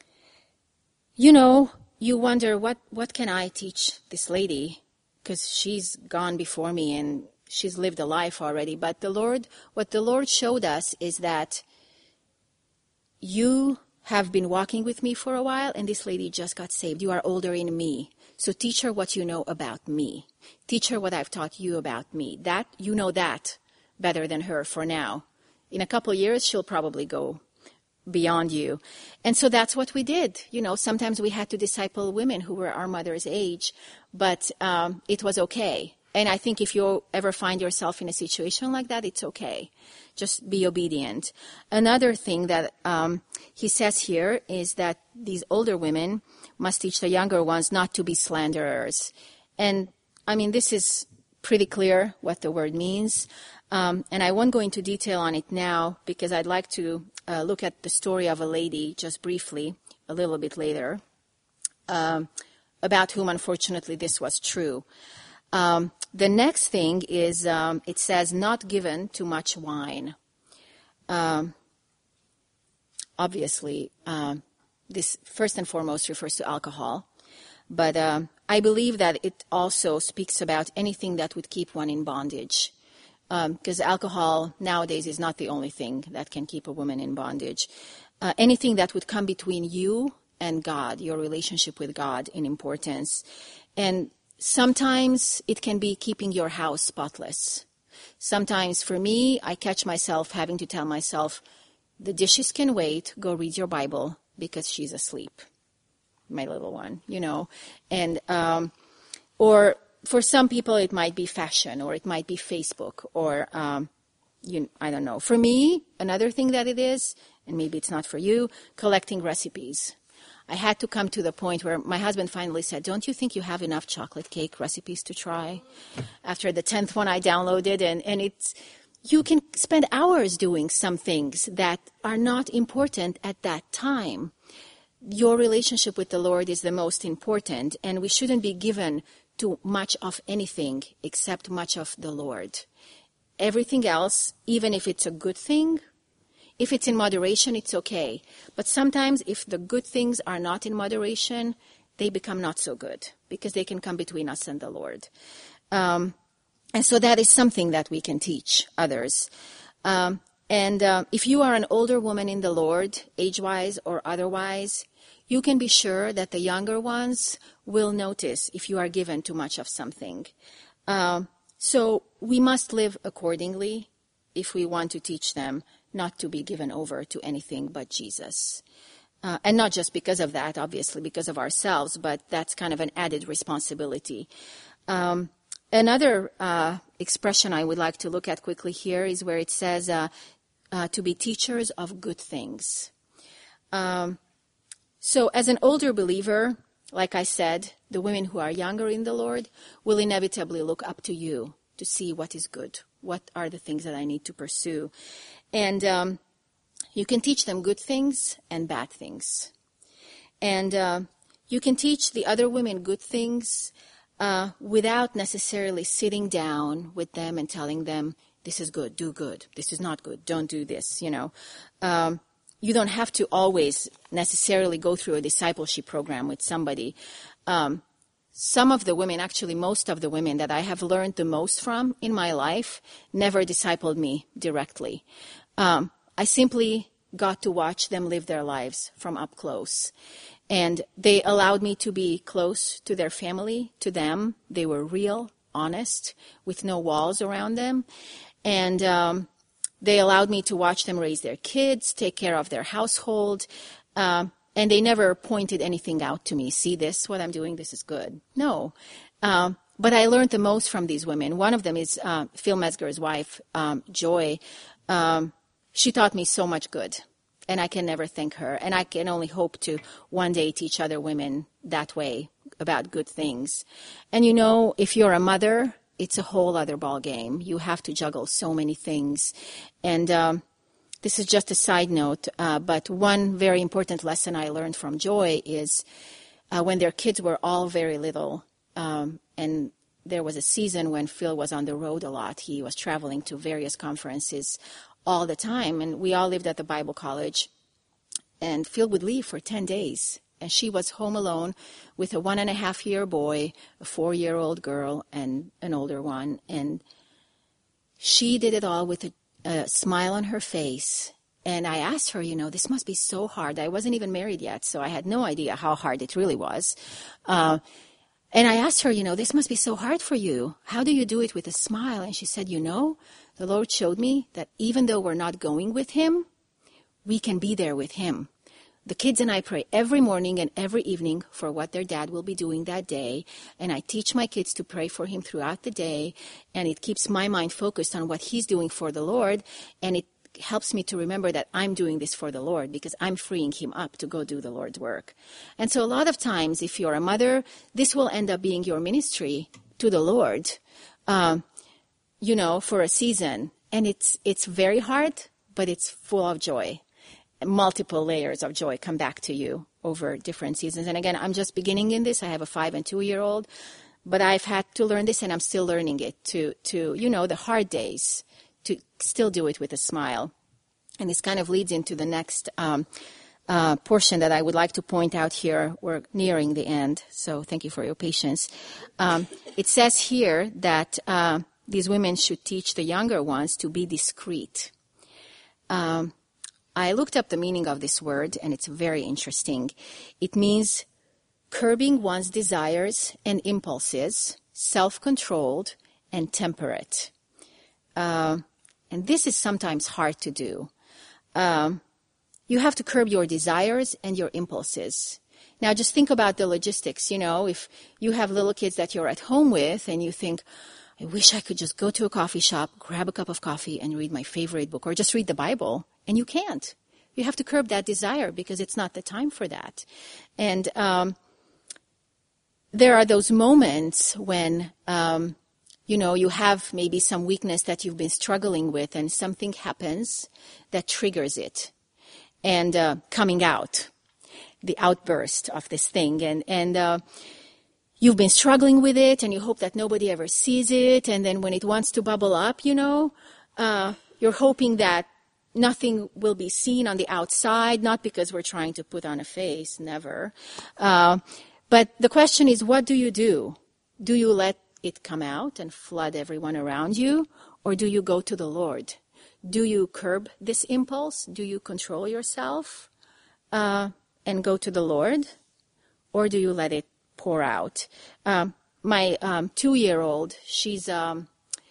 you know, you wonder, what, what can I teach this lady? Because she's gone before me and she's lived a life already. But the Lord, what the Lord showed us is that you have been walking with me for a while, and this lady just got saved. You are older in me. So teach her what you know about me. Teach her what I've taught you about me. That, you know that better than her for now. In a couple of years, she'll probably go beyond you. And so that's what we did. You know, sometimes we had to disciple women who were our mother's age, but um, it was okay. And I think if you ever find yourself in a situation like that, it's okay. Just be obedient. Another thing that um, he says here is that these older women must teach the younger ones not to be slanderers. And, I mean, this is pretty clear what the word means. Um, and I won't go into detail on it now because I'd like to uh, look at the story of a lady just briefly a little bit later, um, about whom, unfortunately, this was true. Um, the next thing is um, it says not given to much wine. Um, obviously, uh, this first and foremost refers to alcohol. But uh, I believe that it also speaks about anything that would keep one in bondage. Because um, alcohol nowadays is not the only thing that can keep a woman in bondage. Uh, anything that would come between you and God, your relationship with God in importance. And sometimes it can be keeping your house spotless. Sometimes for me, I catch myself having to tell myself, the dishes can wait, go read your Bible because she's asleep, my little one, you know. And um, or... For some people, it might be fashion, or it might be Facebook, or, um, you, I don't know. For me, another thing that it is, and maybe it's not for you, collecting recipes. I had to come to the point where my husband finally said, don't you think you have enough chocolate cake recipes to try? After the tenth one I downloaded, and, and it's, you can spend hours doing some things that are not important at that time. Your relationship with the Lord is the most important, and we shouldn't be given too much of anything except much of the Lord. Everything else, even if it's a good thing, if it's in moderation, it's okay. But sometimes if the good things are not in moderation, they become not so good because they can come between us and the Lord. Um, and so that is something that we can teach others. Um, and uh, if you are an older woman in the Lord, age-wise or otherwise, you can be sure that the younger ones will notice if you are given too much of something. Um, so we must live accordingly if we want to teach them not to be given over to anything but Jesus. Uh, and not just because of that, obviously, because of ourselves, but that's kind of an added responsibility. Um, another uh, expression I would like to look at quickly here is where it says uh, uh, to be teachers of good things. Um, so as an older believer, like I said, the women who are younger in the Lord will inevitably look up to you to see what is good. What are the things that I need to pursue? And um, you can teach them good things and bad things. And uh, you can teach the other women good things uh, without necessarily sitting down with them and telling them, this is good, do good. This is not good, don't do this, you know. Um, you don't have to always necessarily go through a discipleship program with somebody. Um, some of the women, actually most of the women that I have learned the most from in my life never discipled me directly. Um, I simply got to watch them live their lives from up close. And they allowed me to be close to their family, to them. They were real, honest, with no walls around them. And um, they allowed me to watch them raise their kids, take care of their household. Uh, and they never pointed anything out to me. See this, what I'm doing, this is good. No. Um, but I learned the most from these women. One of them is uh, Phil Mesger's wife, um, Joy. Um, she taught me so much good. And I can never thank her. And I can only hope to one day teach other women that way about good things. And you know, if you're a mother, it's a whole other ball game. You have to juggle so many things. And um, this is just a side note, uh, but one very important lesson I learned from Joy is uh, when their kids were all very little, um, and there was a season when Phil was on the road a lot. He was traveling to various conferences all the time, and we all lived at the Bible college, and Phil would leave for ten days, and she was home alone with a one and a half year boy, a four-year-old girl, and an older one, and she did it all with a, a smile on her face. And I asked her, you know, this must be so hard. I wasn't even married yet, so I had no idea how hard it really was. Uh, and I asked her, you know, this must be so hard for you. How do you do it with a smile? And she said, you know, the Lord showed me that even though we're not going with him, we can be there with him. The kids and I pray every morning and every evening for what their dad will be doing that day. And I teach my kids to pray for him throughout the day. And it keeps my mind focused on what he's doing for the Lord. And it helps me to remember that I'm doing this for the Lord because I'm freeing him up to go do the Lord's work. And so a lot of times, if you're a mother, this will end up being your ministry to the Lord. Um, you know, for a season. And it's it's very hard, but it's full of joy. Multiple layers of joy come back to you over different seasons. And again, I'm just beginning in this. I have a five and two-year-old, but I've had to learn this, and I'm still learning it to, to you know, the hard days, to still do it with a smile. And this kind of leads into the next um, uh, portion that I would like to point out here. We're nearing the end, so thank you for your patience. Um, it says here that Uh, these women should teach the younger ones to be discreet. Um, I looked up the meaning of this word, and it's very interesting. It means curbing one's desires and impulses, self-controlled and temperate. Uh, and this is sometimes hard to do. Um, you have to curb your desires and your impulses. Now, just think about the logistics. You know, if you have little kids that you're at home with and you think, I wish I could just go to a coffee shop, grab a cup of coffee, and read my favorite book, or just read the Bible. And you can't. You have to curb that desire because it's not the time for that. And um, there are those moments when um, you know, you have maybe some weakness that you've been struggling with, and something happens that triggers it, and uh, coming out, the outburst of this thing, and and uh, you've been struggling with it, and you hope that nobody ever sees it, and then when it wants to bubble up, you know, uh, you're hoping that nothing will be seen on the outside, not because we're trying to put on a face, never. Uh, but the question is, what do you do? Do you let it come out and flood everyone around you, or do you go to the Lord? Do you curb this impulse? Do you control yourself uh, and go to the Lord, or do you let it pour out? Um, my um, two-year-old, she's um,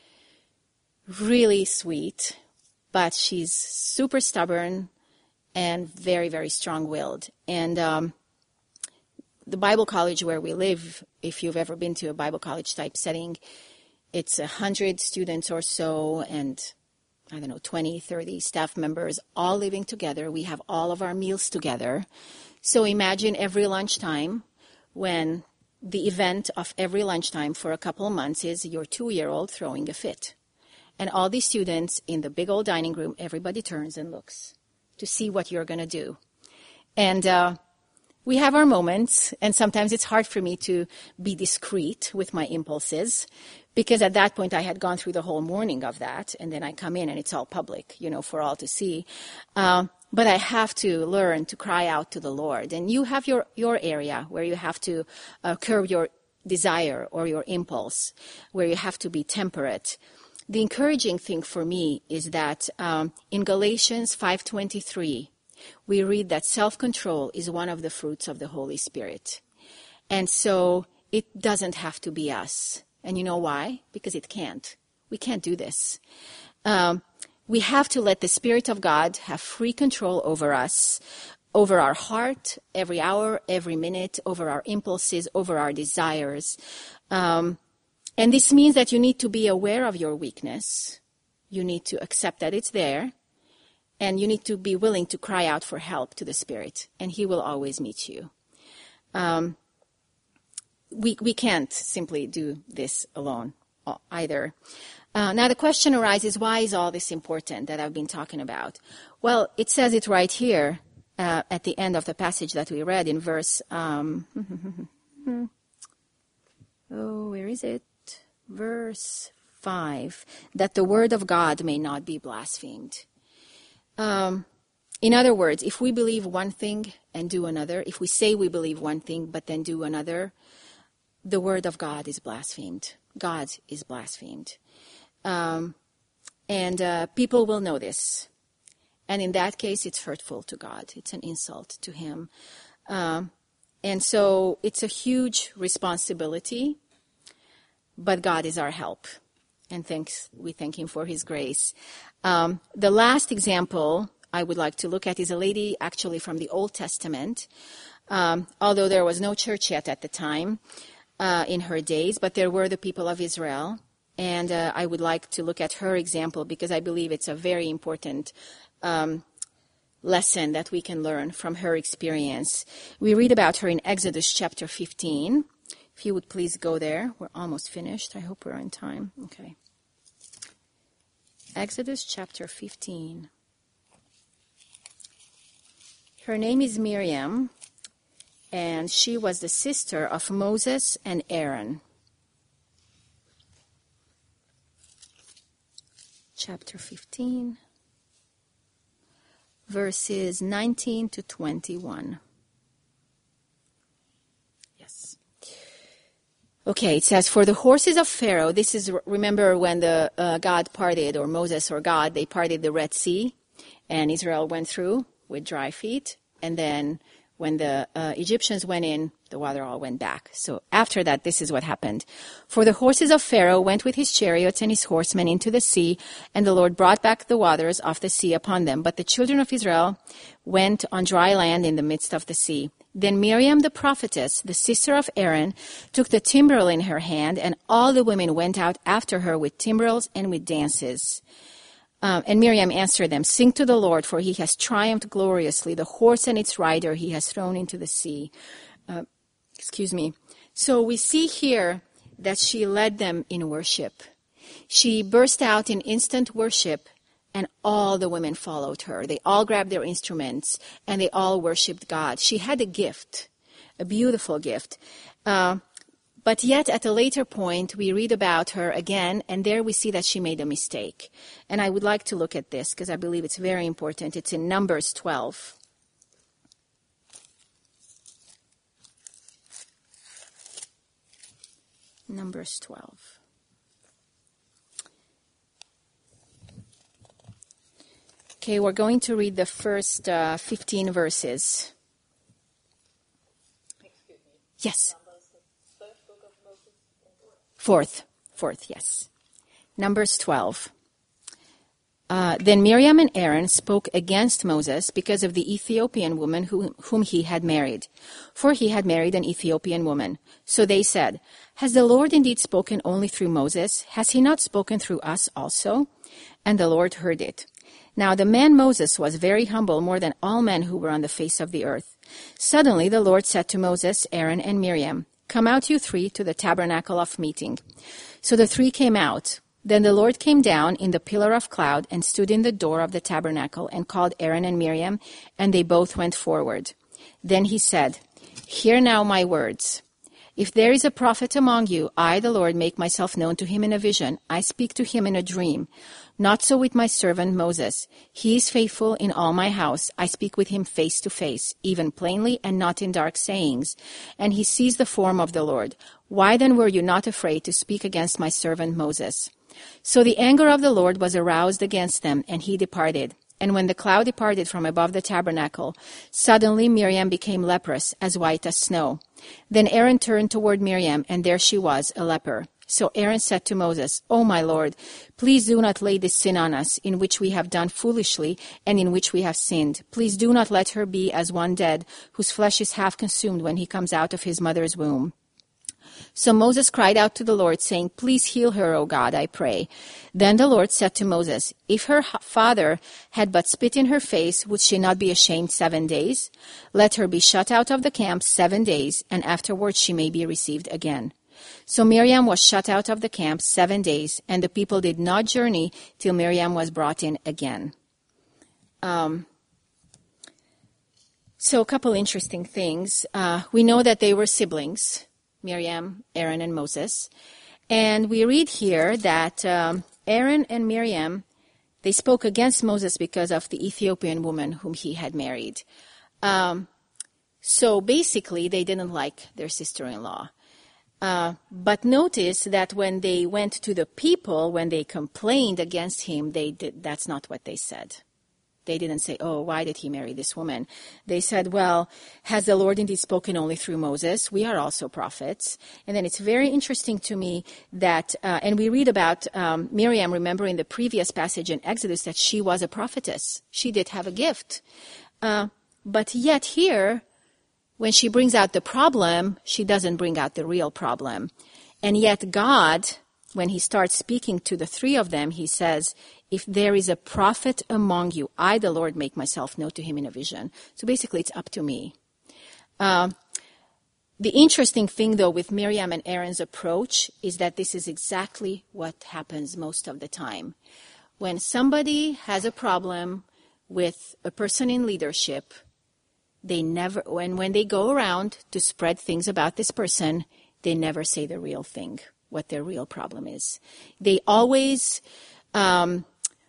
really sweet, but she's super stubborn and very, very strong-willed. And um, the Bible college where we live, if you've ever been to a Bible college type setting, it's a hundred students or so, and I don't know, twenty, thirty staff members all living together. We have all of our meals together. So imagine every lunchtime, when the event of every lunchtime for a couple of months is your two-year-old throwing a fit. And all these students in the big old dining room, everybody turns and looks to see what you're going to do. And uh, we have our moments, and sometimes it's hard for me to be discreet with my impulses, because at that point I had gone through the whole morning of that, and then I come in and it's all public, you know, for all to see. Uh, but I have to learn to cry out to the Lord. And you have your, your area where you have to uh, curb your desire or your impulse, where you have to be temperate. The encouraging thing for me is that um, in Galatians five twenty-three, we read that self-control is one of the fruits of the Holy Spirit. And so it doesn't have to be us. And you know why? Because it can't. We can't do this. Um, we have to let the Spirit of God have free control over us, over our heart, every hour, every minute, over our impulses, over our desires. Um, and this means that you need to be aware of your weakness. You need to accept that it's there. And you need to be willing to cry out for help to the Spirit. And He will always meet you. Um, we, we can't simply do this alone either. Uh, now the question arises, why is all this important that I've been talking about? Well, it says it right here uh, at the end of the passage that we read in verse, um, oh, where is it? Verse five, that the word of God may not be blasphemed. Um, in other words, if we believe one thing and do another, if we say we believe one thing but then do another, the word of God is blasphemed. God is blasphemed. Um, and uh, people will know this. And in that case, it's hurtful to God. It's an insult to Him. Um, and so it's a huge responsibility, but God is our help. And thanks, we thank Him for His grace. Um, the last example I would like to look at is a lady actually from the Old Testament, um, although there was no church yet at the time uh, in her days, but there were the people of Israel. And uh, I would like to look at her example because I believe it's a very important um, lesson that we can learn from her experience. We read about her in Exodus chapter fifteen. If you would please go there. We're almost finished. I hope we're on time. Okay. Exodus chapter fifteen. Her name is Miriam, and she was the sister of Moses and Aaron. Chapter fifteen, verses nineteen to twenty-one. Yes. Okay, it says, for the horses of Pharaoh, this is, remember when the uh, God parted, or Moses or God, they parted the Red Sea, and Israel went through with dry feet, and then when the uh, Egyptians went in, the water all went back. So after that, this is what happened. For the horses of Pharaoh went with his chariots and his horsemen into the sea, and the Lord brought back the waters of the sea upon them. But the children of Israel went on dry land in the midst of the sea. Then Miriam the prophetess, the sister of Aaron, took the timbrel in her hand, and all the women went out after her with timbrels and with dances. Um, and Miriam answered them, sing to the Lord, for he has triumphed gloriously. The horse and its rider he has thrown into the sea. Uh, excuse me. So we see here that she led them in worship. She burst out in instant worship, and all the women followed her. They all grabbed their instruments, and they all worshiped God. She had a gift, a beautiful gift. Uh, but yet, at a later point, we read about her again, and there we see that she made a mistake. And I would like to look at this, because I believe it's very important. It's in Numbers twelve. Numbers twelve. Okay, we're going to read the first uh, fifteen verses. Excuse me. Yes. Numbers, the third book of Moses. Fourth. Fourth, yes. Numbers twelve. Uh, then Miriam and Aaron spoke against Moses because of the Ethiopian woman who, whom he had married. For he had married an Ethiopian woman. So they said, "Has the Lord indeed spoken only through Moses? Has he not spoken through us also?" And the Lord heard it. Now the man Moses was very humble, more than all men who were on the face of the earth. Suddenly the Lord said to Moses, Aaron, and Miriam, "Come out, you three, to the tabernacle of meeting." So the three came out. Then the Lord came down in the pillar of cloud and stood in the door of the tabernacle and called Aaron and Miriam, and they both went forward. Then he said, "Hear now my words. If there is a prophet among you, I, the Lord, make myself known to him in a vision. I speak to him in a dream. Not so with my servant Moses. He is faithful in all my house. I speak with him face to face, even plainly and not in dark sayings. And he sees the form of the Lord. Why then were you not afraid to speak against my servant Moses?" So the anger of the Lord was aroused against them, and he departed. And when the cloud departed from above the tabernacle, suddenly Miriam became leprous, as white as snow. Then Aaron turned toward Miriam, and there she was, a leper. So Aaron said to Moses, "O my Lord, please do not lay this sin on us, in which we have done foolishly, and in which we have sinned. Please do not let her be as one dead, whose flesh is half consumed when he comes out of his mother's womb." So Moses cried out to the Lord, saying, "Please heal her, O God, I pray." Then the Lord said to Moses, "If her father had but spit in her face, would she not be ashamed seven days? Let her be shut out of the camp seven days, and afterwards she may be received again." So Miriam was shut out of the camp seven days, and the people did not journey till Miriam was brought in again. Um, so a couple interesting things. Uh, we know that they were siblings. Miriam, Aaron, and Moses. And we read here that um, Aaron and Miriam, they spoke against Moses because of the Ethiopian woman whom he had married. Um, so basically, they didn't like their sister-in-law. Uh, but notice that when they went to the people, when they complained against him, they did, that's not what they said. They didn't say, "Oh, why did he marry this woman?" They said, "Well, has the Lord indeed spoken only through Moses? We are also prophets." And then it's very interesting to me that, uh, and we read about um, Miriam, remember in the previous passage in Exodus, that she was a prophetess. She did have a gift. Uh, but yet here, when she brings out the problem, she doesn't bring out the real problem. And yet God, when he starts speaking to the three of them, he says, "If there is a prophet among you, I, the Lord, make myself known to him in a vision." So basically, it's up to me. Uh, the interesting thing, though, with Miriam and Aaron's approach is that this is exactly what happens most of the time. When somebody has a problem with a person in leadership, they never, and when they go around to spread things about this person, they never say the real thing, what their real problem is. They always um,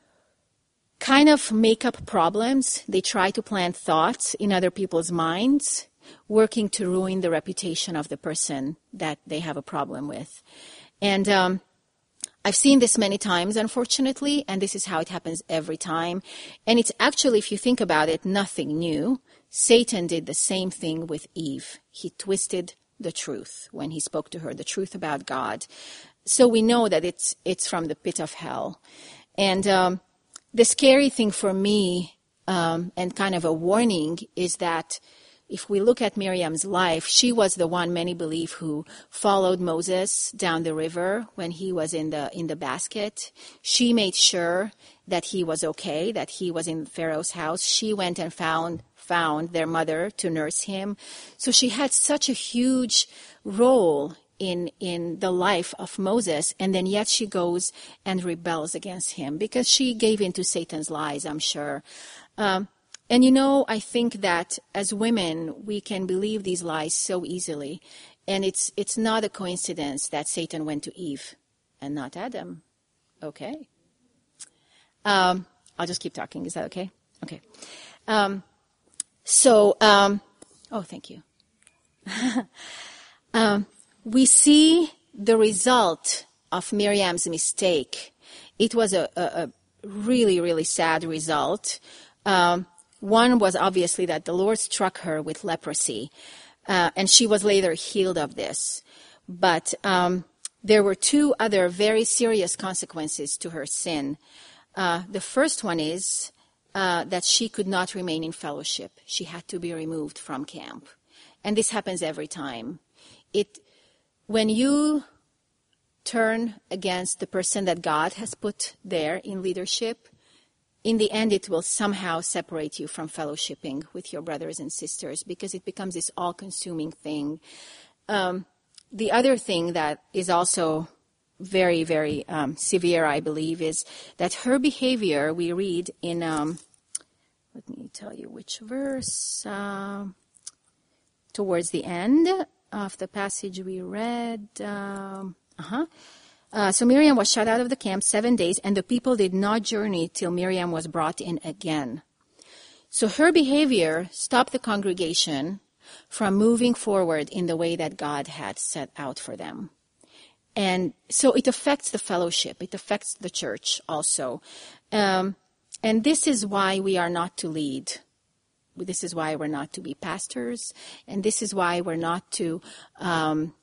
kind of make up problems. They try to plant thoughts in other people's minds, working to ruin the reputation of the person that they have a problem with. And um, I've seen this many times, unfortunately, and this is how it happens every time. And it's actually, if you think about it, nothing new. Satan did the same thing with Eve. He twisted the truth when he spoke to her, the truth about God. So we know that it's it's from the pit of hell. And um, the scary thing for me, um, and kind of a warning, is that if we look at Miriam's life, she was the one, many believe, who followed Moses down the river when he was in the in the basket. She made sure that he was okay, that he was in Pharaoh's house. She went and found found their mother to nurse him. So she had such a huge role in, in the life of Moses, and then yet she goes and rebels against him because she gave in to Satan's lies, I'm sure. Um, and you know, I think that as women, we can believe these lies so easily. And it's it's not a coincidence that Satan went to Eve and not Adam. Okay. Um, I'll just keep talking. Is that okay? Okay. Um, so, um, oh, thank you. um, we see the result of Miriam's mistake. It was a, a, a really, really sad result. Um, one was obviously that the Lord struck her with leprosy, uh, and she was later healed of this. But um, there were two other very serious consequences to her sin. Uh, the first one is uh, that she could not remain in fellowship. She had to be removed from camp. And this happens every time. It, when you turn against the person that God has put there in leadership, in the end it will somehow separate you from fellowshipping with your brothers and sisters because it becomes this all-consuming thing. Um, the other thing that is also very, very um, severe, I believe, is that her behavior, we read in, um, let me tell you which verse, uh, towards the end of the passage we read. Um, uh-huh. Uh, so Miriam was shut out of the camp seven days, and the people did not journey till Miriam was brought in again. So her behavior stopped the congregation from moving forward in the way that God had set out for them. And so it affects the fellowship. It affects the church also. Um, and this is why we are not to lead. This is why we're not to be pastors. And this is why we're not to, um,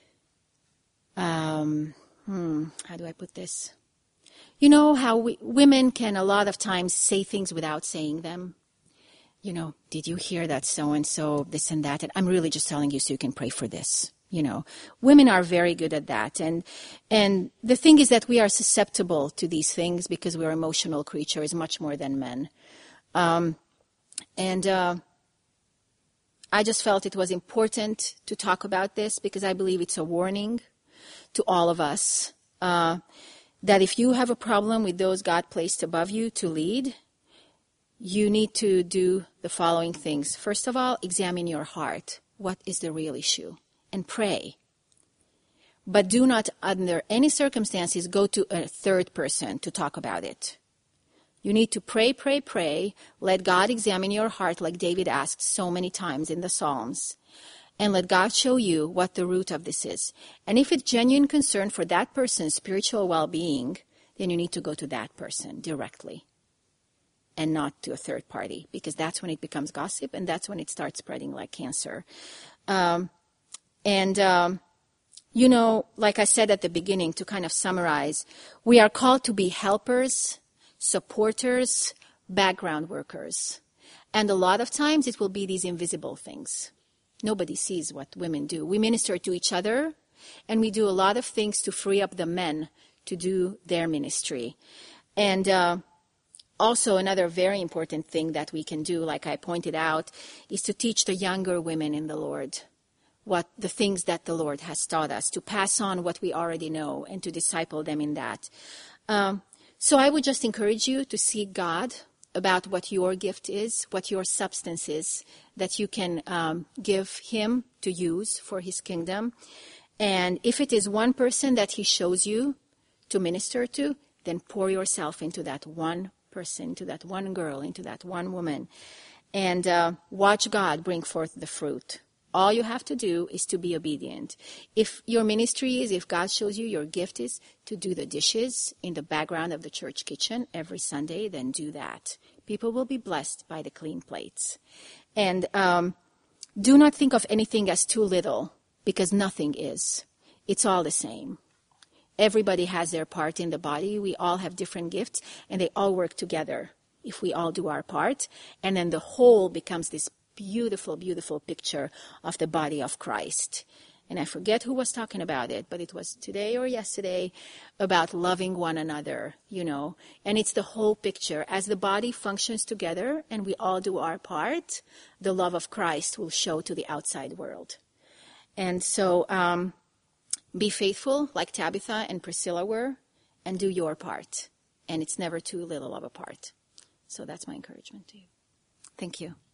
um, hmm, how do I put this? You know how we, women can a lot of times say things without saying them. You know, did you hear that so-and-so, this and that? And I'm really just telling you so you can pray for this. You know, women are very good at that. And and the thing is that we are susceptible to these things because we're emotional creatures much more than men. Um, and uh, I just felt it was important to talk about this because I believe it's a warning to all of us uh, that if you have a problem with those God placed above you to lead, you need to do the following things. First of all, examine your heart. What is the real issue? And pray. But do not, under any circumstances, go to a third person to talk about it. You need to pray, pray, pray. Let God examine your heart like David asked so many times in the Psalms. And let God show you what the root of this is. And if it's genuine concern for that person's spiritual well-being, then you need to go to that person directly and not to a third party, because that's when it becomes gossip and that's when it starts spreading like cancer. Um, And, um, you know, like I said at the beginning, to kind of summarize, we are called to be helpers, supporters, background workers. And a lot of times it will be these invisible things. Nobody sees what women do. We minister to each other, and we do a lot of things to free up the men to do their ministry. And uh, also another very important thing that we can do, like I pointed out, is to teach the younger women in the Lord what the things that the Lord has taught us, to pass on what we already know and to disciple them in that. Um, so I would just encourage you to seek God about what your gift is, what your substance is, that you can um, give him to use for his kingdom. And if it is one person that he shows you to minister to, then pour yourself into that one person, into that one girl, into that one woman, and uh, watch God bring forth the fruit. All you have to do is to be obedient. If your ministry is, if God shows you your gift is to do the dishes in the background of the church kitchen every Sunday, then do that. People will be blessed by the clean plates. And um, do not think of anything as too little, because nothing is. It's all the same. Everybody has their part in the body. We all have different gifts, and they all work together if we all do our part. And then the whole becomes this beautiful, beautiful picture of the body of Christ. And I forget who was talking about it, but it was today or yesterday about loving one another, you know. And it's the whole picture. As the body functions together and we all do our part, the love of Christ will show to the outside world. And so, um, be faithful like Tabitha and Priscilla were, and do your part. And it's never too little of a part. So that's my encouragement to you. Thank you.